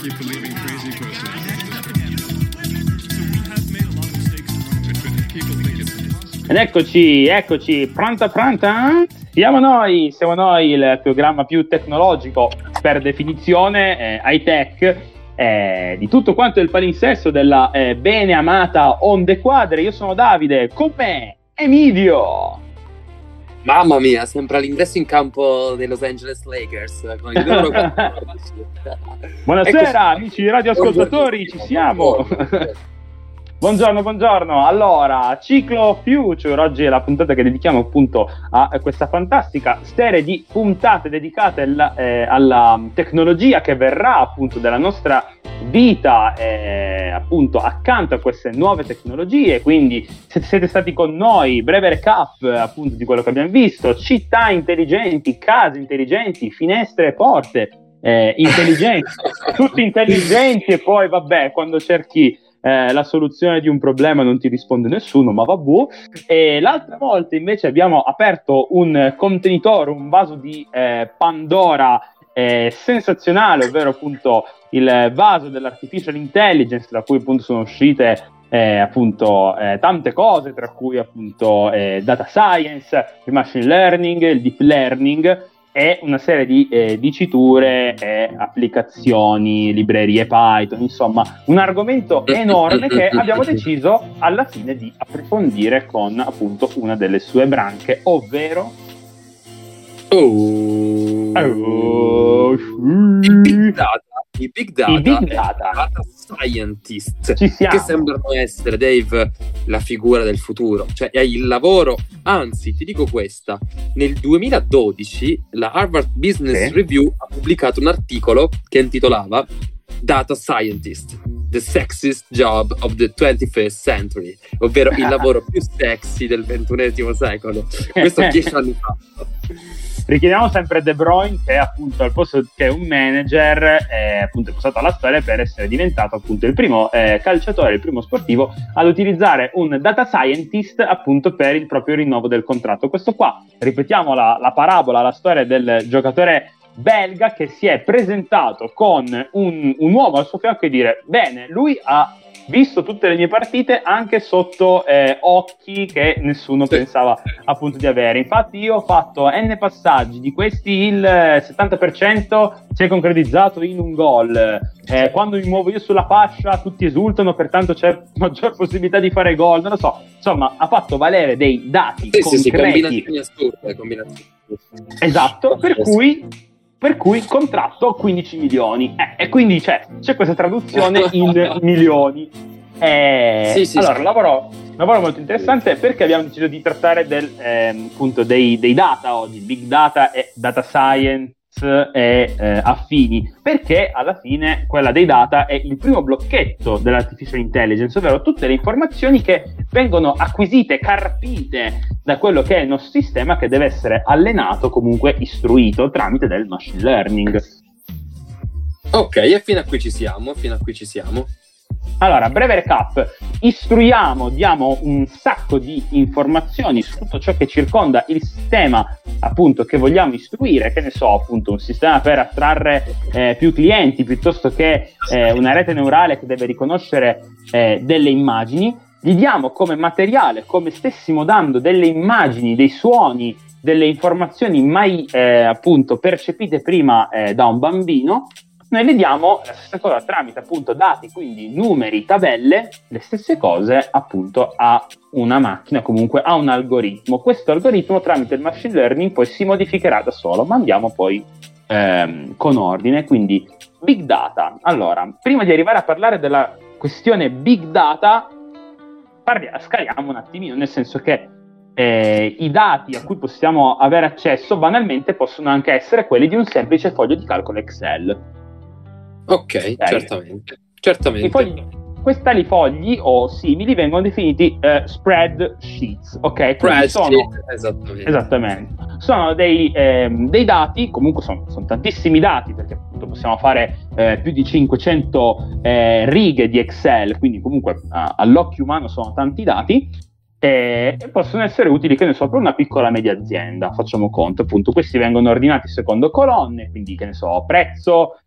Ed eccoci, pronta? Siamo noi il programma più tecnologico per definizione, high tech, di tutto quanto il palinsesto della bene amata Onde Quadre. Io sono Davide, con me Emilio. Mamma mia, sembra l'ingresso in campo dei Los Angeles Lakers con il numero 14. Buonasera amici radioascoltatori, ci siamo. Buongiorno. Allora, Ciclo Future, oggi è la puntata che dedichiamo appunto a questa fantastica serie di puntate dedicate alla tecnologia che verrà appunto della nostra vita, appunto accanto a queste nuove tecnologie. Quindi se siete stati con noi, breve recap appunto di quello che abbiamo visto: città intelligenti, case intelligenti, finestre e porte intelligenti, tutti intelligenti, e poi vabbè, quando cerchi la soluzione di un problema non ti risponde nessuno, ma vabbè. E l'altra volta invece abbiamo aperto un contenitore, un vaso di Pandora sensazionale, ovvero appunto il vaso dell'artificial intelligence, da cui appunto sono uscite tante cose, tra cui appunto data science, il machine learning, il deep learning e una serie di diciture e applicazioni, librerie Python, insomma un argomento enorme che abbiamo deciso alla fine di approfondire con appunto una delle sue branche, ovvero i big data scientist, che sembrano essere, Dave, la figura del futuro, cioè è il lavoro. Anzi, ti dico questa: nel 2012 la Harvard Business Review ha pubblicato un articolo che intitolava Data Scientist, the sexiest job of the 21st century, ovvero il lavoro più sexy del XXI secolo. Questo 10 anni fa. Richiediamo sempre De Bruyne, che appunto al posto che è un manager appunto è passato alla storia per essere diventato appunto il primo calciatore, il primo sportivo ad utilizzare un data scientist appunto per il proprio rinnovo del contratto. Questo qua, ripetiamo la parabola, la storia del giocatore belga che si è presentato con un uomo al suo fianco e dire: bene, lui ha visto tutte le mie partite anche sotto occhi che nessuno pensava appunto di avere. Infatti io ho fatto n passaggi, di questi il 70% si è concretizzato in un gol. Quando mi muovo io sulla fascia tutti esultano, pertanto c'è maggior possibilità di fare gol, non lo so. Insomma, ha fatto valere dei dati concreti. Combinazioni assurde. Esatto, per cui contratto 15 milioni. E quindi c'è questa traduzione in milioni. Allora, lavoro molto interessante, perché abbiamo deciso di trattare appunto dei data oggi, big data e data science e affini, perché alla fine quella dei data è il primo blocchetto dell'artificial intelligence, ovvero tutte le informazioni che vengono acquisite, carpite da quello che è il nostro sistema, che deve essere allenato, comunque istruito tramite del machine learning. Ok, e fino a qui ci siamo. Allora, breve recap: istruiamo, diamo un sacco di informazioni su tutto ciò che circonda il sistema appunto che vogliamo istruire, che ne so, appunto un sistema per attrarre più clienti, piuttosto che una rete neurale che deve riconoscere delle immagini. Gli diamo come materiale, come stessimo dando delle immagini, dei suoni, delle informazioni mai appunto percepite prima da un bambino. Noi le diamo la stessa cosa tramite appunto dati, quindi numeri, tabelle, le stesse cose appunto a una macchina, comunque a un algoritmo. Questo algoritmo tramite il machine learning poi si modificherà da solo, ma andiamo poi con ordine. Quindi big data. Allora, prima di arrivare a parlare della questione big data, scaliamo un attimino, nel senso che i dati a cui possiamo avere accesso banalmente possono anche essere quelli di un semplice foglio di calcolo Excel. Ok, certamente. Tali fogli o simili vengono definiti spreadsheets, ok? Esattamente. Sono dei dati, comunque sono tantissimi dati, perché appunto possiamo fare più di 500 righe di Excel, quindi comunque all'occhio umano sono tanti dati, e possono essere utili, che ne so, per una piccola media azienda. Facciamo conto, appunto, questi vengono ordinati secondo colonne, quindi, che ne so, prezzo,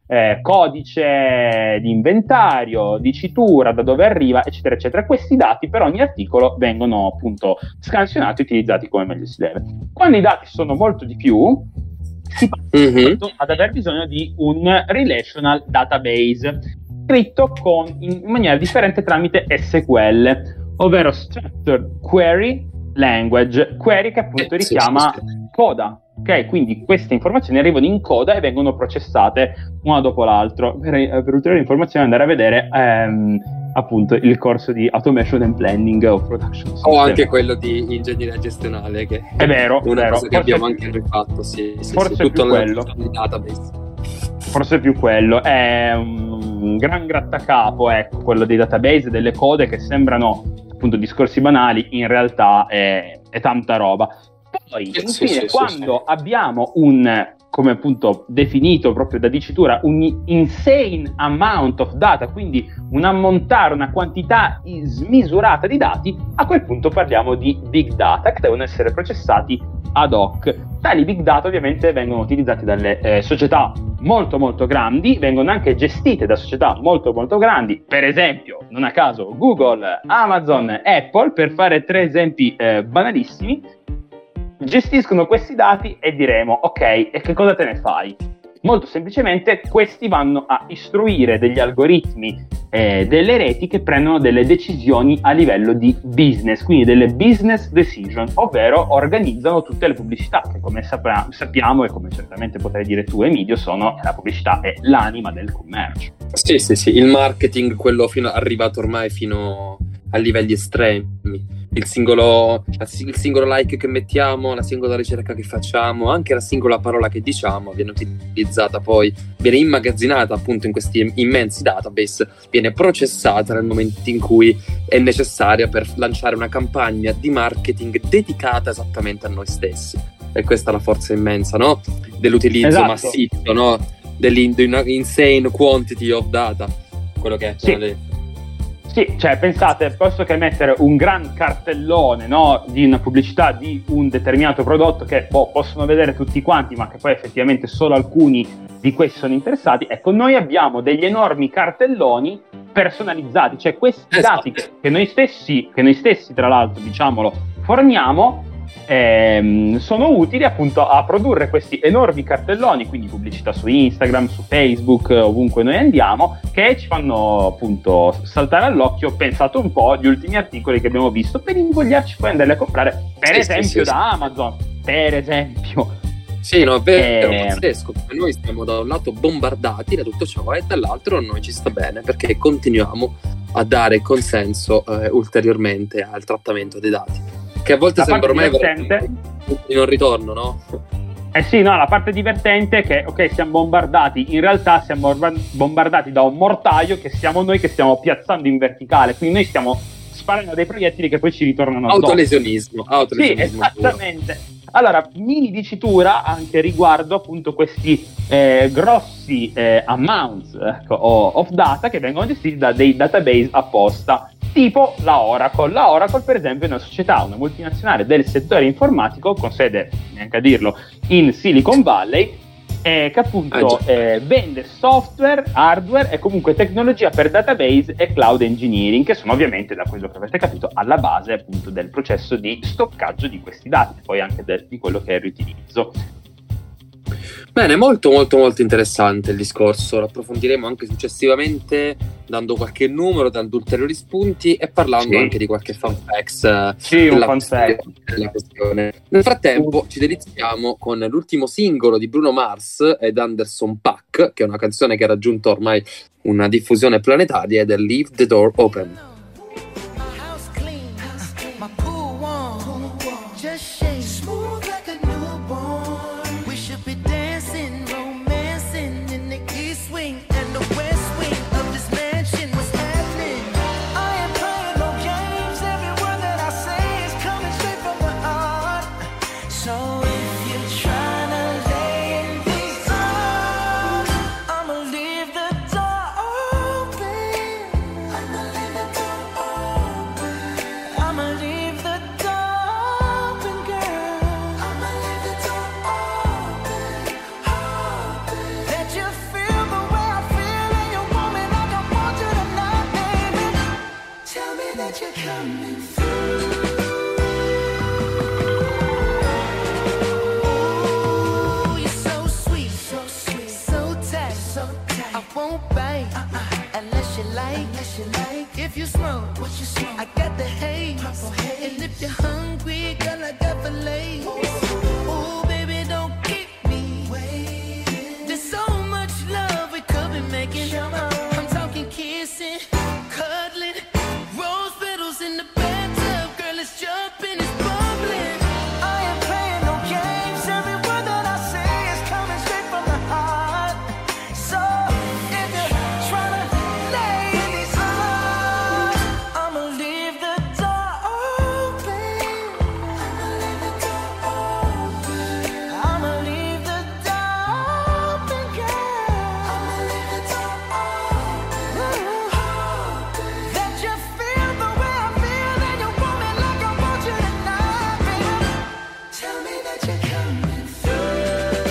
codice di inventario, dicitura, da dove arriva, eccetera, eccetera. Questi dati per ogni articolo vengono appunto scansionati e utilizzati come meglio si deve. Quando i dati sono molto di più, si passa ad aver bisogno di un relational database scritto in maniera differente tramite SQL, ovvero Structured Query Language, query che appunto richiama coda. Ok, quindi queste informazioni arrivano in coda e vengono processate una dopo l'altro. Per ulteriori informazioni andare a vedere appunto il corso di Automation and Planning of Production System. O anche quello di ingegneria gestionale, che è vero, una cosa che abbiamo anche rifatto, forse tutto quello. Database. Forse più quello, è un gran grattacapo, ecco, quello dei database, delle code che sembrano appunto discorsi banali, in realtà è tanta roba. Poi, infine, quando abbiamo come appunto definito proprio da dicitura, un insane amount of data, quindi un ammontare, una quantità smisurata di dati, a quel punto parliamo di big data, che devono essere processati ad hoc. Tali big data ovviamente vengono utilizzati dalle società molto molto grandi, vengono anche gestite da società molto molto grandi, per esempio, non a caso, Google, Amazon, Apple, per fare 3 esempi banalissimi. Gestiscono questi dati e diremo, ok, e che cosa te ne fai? Molto semplicemente questi vanno a istruire degli algoritmi, delle reti che prendono delle decisioni a livello di business, quindi delle business decision, ovvero organizzano tutte le pubblicità, che come sappiamo e come certamente potrai dire tu, Emidio, la pubblicità è l'anima del commercio. Sì, il marketing, quello arrivato ormai fino a livelli estremi. Il singolo like che mettiamo, la singola ricerca che facciamo, anche la singola parola che diciamo viene utilizzata, poi viene immagazzinata appunto in questi immensi database, viene processata nel momento in cui è necessaria per lanciare una campagna di marketing dedicata esattamente a noi stessi. E questa è la forza immensa, no? Dell'utilizzo massiccio, no? Dell'insane quantity of data, quello che è appena detto. Sì, cioè pensate, posso che mettere un gran cartellone, no, di una pubblicità di un determinato prodotto che possono vedere tutti quanti, ma che poi effettivamente solo alcuni di questi sono interessati. Ecco, noi abbiamo degli enormi cartelloni personalizzati, cioè questi dati che noi stessi tra l'altro, diciamolo, forniamo, sono utili appunto a produrre questi enormi cartelloni, quindi pubblicità su Instagram, su Facebook, ovunque noi andiamo, che ci fanno appunto saltare all'occhio, pensate un po', gli ultimi articoli che abbiamo visto, per invogliarci poi andarli a comprare, per esempio da Amazon, per esempio. Sì, no, è vero, pazzesco. Noi stiamo da un lato bombardati da tutto ciò e dall'altro a noi ci sta bene, perché continuiamo a dare consenso ulteriormente al trattamento dei dati, che a volte sembra ormai di non ritorno, no? Sì, no, la parte divertente è che, ok, siamo bombardati, in realtà siamo bombardati da un mortaio che siamo noi che stiamo piazzando in verticale, quindi noi stiamo sparando dei proiettili che poi ci ritornano addosso. Autolesionismo. Sì, esattamente. Allora, mini dicitura anche riguardo appunto questi grossi amounts of data che vengono gestiti da dei database apposta, tipo la Oracle. La Oracle, per esempio, è una società, una multinazionale del settore informatico, con sede, neanche a dirlo, in Silicon Valley, che appunto vende software, hardware e comunque tecnologia per database e cloud engineering, che sono ovviamente, da quello che avete capito, alla base appunto del processo di stoccaggio di questi dati, poi anche di quello che è il riutilizzo. Bene, molto molto molto interessante il discorso, lo approfondiremo anche successivamente dando qualche numero, dando ulteriori spunti e parlando anche di qualche fun facts della questione. Nel frattempo ci deliziamo con l'ultimo singolo di Bruno Mars ed Anderson .Paak, che è una canzone che ha raggiunto ormai una diffusione planetaria, ed è Leave the Door Open. Leave the won't bite unless you like. If you smoke, I got the haze. And if you're hungry, girl, I got fillets. Ooh, baby, don't keep me waiting. There's so much love we could be making. I'm talking kissing, cuddling, rose petals in the bathtub. Girl, it's jumping, it's bubbling. I am playing no games. Every word that I say is coming straight from the heart. So if you're trying to lay in these arms, I'ma leave the door open. I'ma leave the door open, girl. That you feel the way I feel and you want me like I want you tonight, baby. Tell me that you're coming through.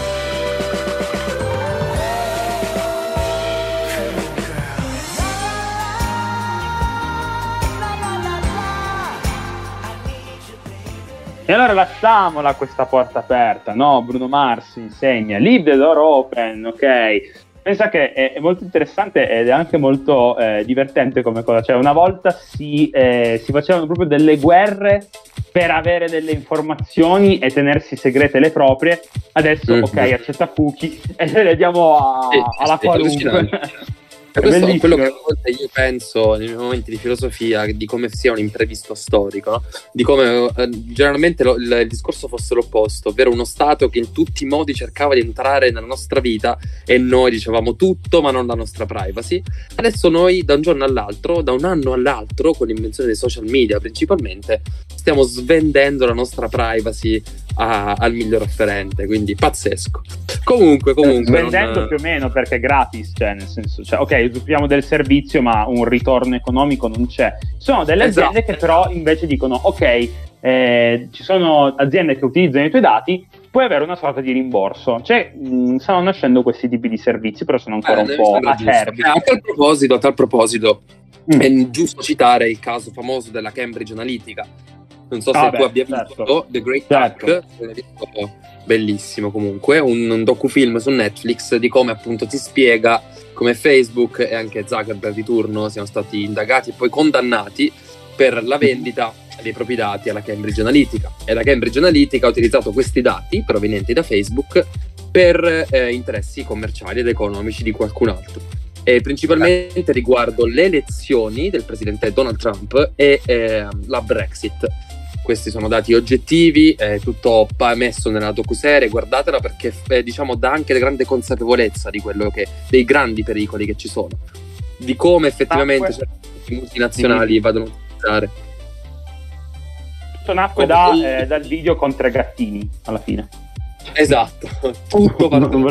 E allora lasciamola questa porta aperta, no? Bruno Mars insegna, leave the door open, ok? Pensa che è molto interessante ed è anche molto divertente come cosa. Cioè, una volta si facevano proprio delle guerre per avere delle informazioni e tenersi segrete le proprie. Adesso, ok, accetta cookie e le diamo alla qualunque. Questo è quello che a volte io penso nei miei momenti di filosofia, di come sia un imprevisto storico, no? Di come generalmente il discorso fosse l'opposto, ovvero uno Stato che in tutti i modi cercava di entrare nella nostra vita e noi dicevamo tutto ma non la nostra privacy. Adesso noi da un giorno all'altro, da un anno all'altro, con l'invenzione dei social media principalmente, stiamo svendendo la nostra privacy al miglior offerente, quindi pazzesco. Comunque svendendo più o meno, perché è gratis, cioè nel senso, cioè, ok, usufruiamo del servizio ma un ritorno economico non c'è. Ci sono delle aziende che però invece dicono ok, ci sono aziende che utilizzano i tuoi dati, puoi avere una sorta di rimborso. Cioè stanno nascendo questi tipi di servizi, però sono ancora un po' acerbi. A tal proposito è giusto citare il caso famoso della Cambridge Analytica. Non so se tu abbia visto The Great Hack, bellissimo comunque, un docufilm su Netflix di come appunto ti spiega come Facebook e anche Zuckerberg di turno siano stati indagati e poi condannati per la vendita dei propri dati alla Cambridge Analytica. E la Cambridge Analytica ha utilizzato questi dati provenienti da Facebook per interessi commerciali ed economici di qualcun altro. E principalmente riguardo le elezioni del presidente Donald Trump e la Brexit. Questi sono dati oggettivi, è tutto messo nella docuserie, guardatela perché diciamo dà anche grande consapevolezza di quello dei grandi pericoli che ci sono, di come effettivamente certi multinazionali vadano a utilizzare. Tutto nacque dal video con 3 gattini alla fine. Esatto, tutto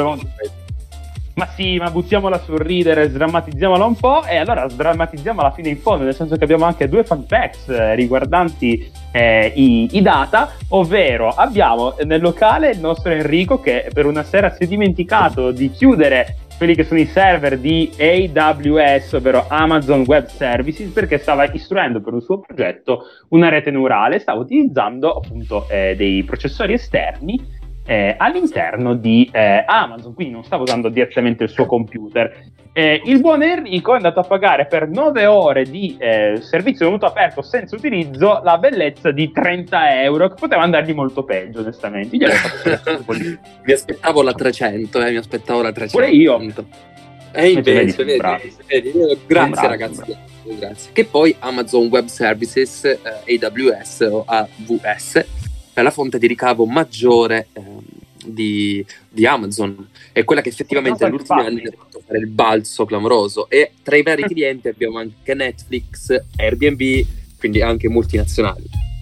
ma sì, ma buttiamola sul ridere, sdrammatizziamola un po', e allora sdrammatizziamola fino in fondo, nel senso che abbiamo anche 2 fun facts riguardanti i data, ovvero abbiamo nel locale il nostro Enrico che per una sera si è dimenticato di chiudere quelli che sono i server di AWS, ovvero Amazon Web Services, perché stava istruendo per un suo progetto una rete neurale, stava utilizzando appunto dei processori esterni all'interno di Amazon, quindi non stava usando direttamente il suo computer. Il buon Enrico è andato a pagare per 9 ore di servizio venuto aperto senza utilizzo la bellezza di 30 euro, che poteva andargli molto peggio, onestamente. Mi aspettavo la 300, mi aspettavo la 300. Pure io. E invece, vedi, grazie ragazzi. Grazie. Che poi Amazon Web Services, AWS o AWS, è la fonte di ricavo maggiore di Amazon, è quella che effettivamente negli ultimi anni ha fatto fare il balzo clamoroso, e tra i vari clienti abbiamo anche Netflix, Airbnb, quindi anche multinazionali.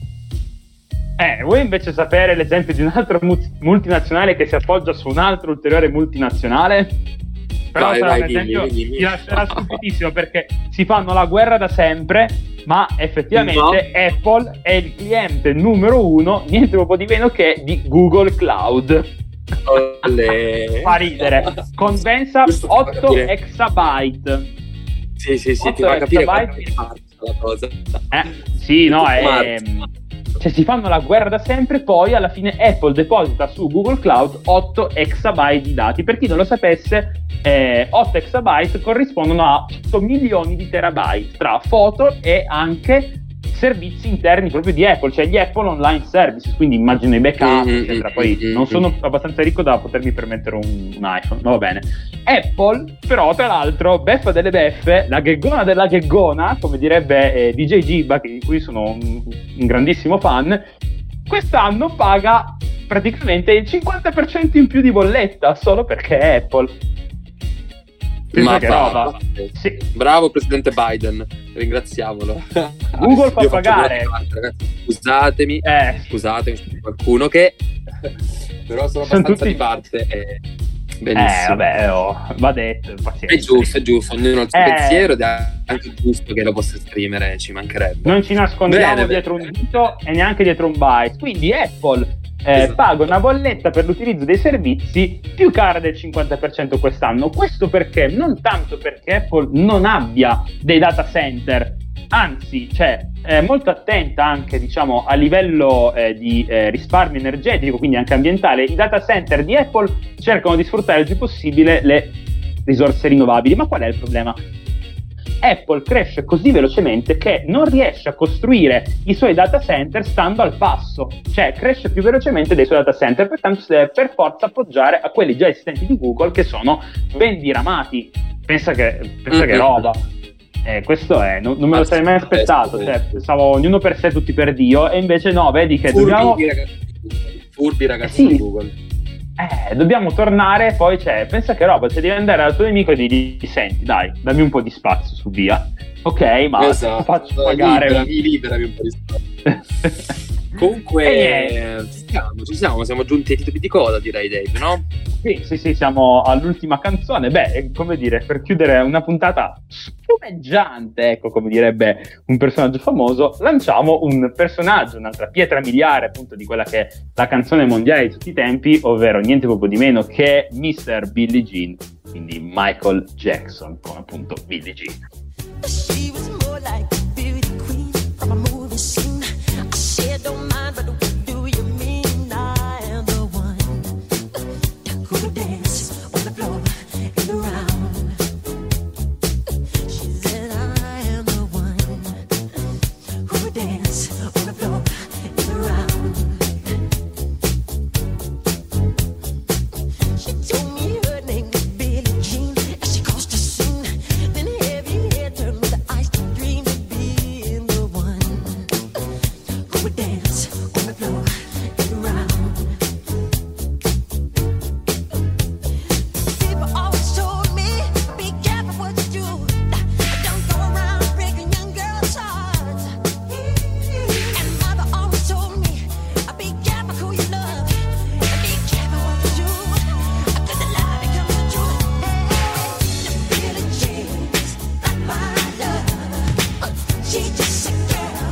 Vuoi invece sapere l'esempio di un altro multinazionale che si appoggia su un altro ulteriore multinazionale? Però dimmi. Ti lascerà stupidissimo, perché si fanno la guerra da sempre, ma effettivamente Apple è il cliente numero 1, niente proprio di meno che di Google Cloud. Fa ridere. Condensa 8 exabyte. Sì, ti fa capire la cosa. Sì, no, se si fanno la guerra da sempre, poi alla fine Apple deposita su Google Cloud 8 exabyte di dati. Per chi non lo sapesse, 8 exabyte corrispondono a 8 milioni di terabyte tra foto e anche servizi interni proprio di Apple, cioè gli Apple Online Services, quindi immagino i backup, eccetera. Poi non sono abbastanza ricco da potermi permettere un iPhone, ma va bene. Apple, però, tra l'altro, beffa delle beffe, la gheggona della gheggona, come direbbe DJ Giba, di cui sono un grandissimo fan, quest'anno paga praticamente il 50% in più di bolletta, solo perché è Apple. Ma che roba. Sì. Bravo presidente Biden, ringraziamolo. Google fa pagare. Ragazzi, scusatemi qualcuno che però sono abbastanza di parte. Benissimo. Vabbè, va detto, pazienza. È giusto, ognuno ha il suo pensiero ed è anche giusto che lo possa esprimere, ci mancherebbe. Non ci nascondiamo dietro un dito e neanche dietro un byte. Quindi Apple paga una bolletta per l'utilizzo dei servizi più cara del 50% quest'anno. Questo perché? Non tanto perché Apple non abbia dei data center, anzi, cioè, è molto attenta anche, diciamo, a livello di risparmio energetico, quindi anche ambientale. I data center di Apple cercano di sfruttare il più possibile le risorse rinnovabili. Ma qual è il problema? Apple cresce così velocemente che non riesce a costruire i suoi data center stando al passo, cioè cresce più velocemente dei suoi data center, pertanto si deve per forza appoggiare a quelli già esistenti di Google, che sono ben diramati. Pensa che roba. Questo è, non me lo sarei mai aspettato, cioè, pensavo ognuno per sé, tutti per Dio, e invece no, vedi che furbi ragazzi di Google. Dobbiamo tornare, poi pensa che roba, se devi andare al tuo nemico e digli: senti, dai, dammi un po' di spazio su via. Ok, ma faccio pagare. Liberami un po' di spazio. Comunque ci siamo, siamo giunti ai titoli di coda, direi, Dave, no? Sì, siamo all'ultima canzone. Beh, come dire, per chiudere una puntata spumeggiante, ecco, come direbbe un personaggio famoso, lanciamo un personaggio, un'altra pietra miliare, appunto, di quella che è la canzone mondiale di tutti i tempi, ovvero niente proprio di meno che Mr. Billie Jean, quindi Michael Jackson, come appunto Billie Jean. She was more like a beauty queen from a movie scene. Don't mind, but what do you mean I am the one who would dance on the floor and around? She said I am the one who would dance on the floor and around. She told me her name was Billie Jean as she caused a scene. Then heavy hair turned with the ice to dream of being the one who would dance on the floor and around. People always told me, be careful what you do. Don't go around breaking young girls' hearts. And mother always told me, be careful who you love. And be careful what you do. Cause the lie becomes the truth. Hey, Billie Jean's not my love. She's just a girl.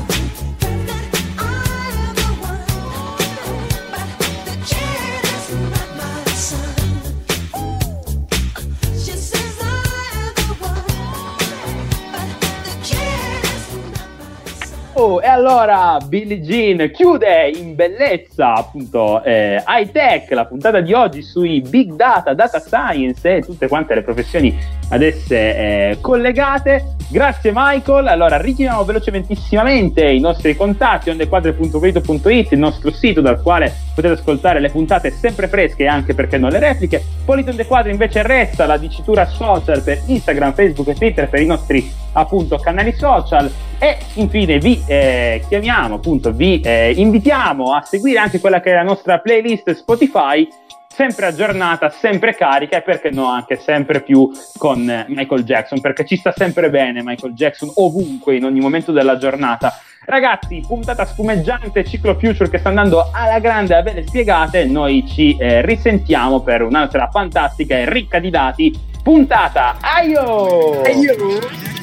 E allora Billie Jean chiude in bellezza, appunto, high tech la puntata di oggi sui big data, data science e tutte quante le professioni ad esse collegate. Grazie Michael. Allora richiamiamo velocementissimamente i nostri contatti: ondequadre.it, il nostro sito dal quale potete ascoltare le puntate sempre fresche e anche, perché no, le repliche. Polito on the Quadre invece resta la dicitura social per Instagram, Facebook e Twitter per i nostri, appunto, canali social. E infine vi chiamiamo, appunto, vi invitiamo a seguire anche quella che è la nostra playlist Spotify, sempre aggiornata, sempre carica, e perché no anche sempre più con Michael Jackson, perché ci sta sempre bene Michael Jackson ovunque, in ogni momento della giornata. Ragazzi, puntata spumeggiante, ciclo Future che sta andando alla grande, a belle spiegate. Noi ci risentiamo per un'altra fantastica e ricca di dati puntata. Aio!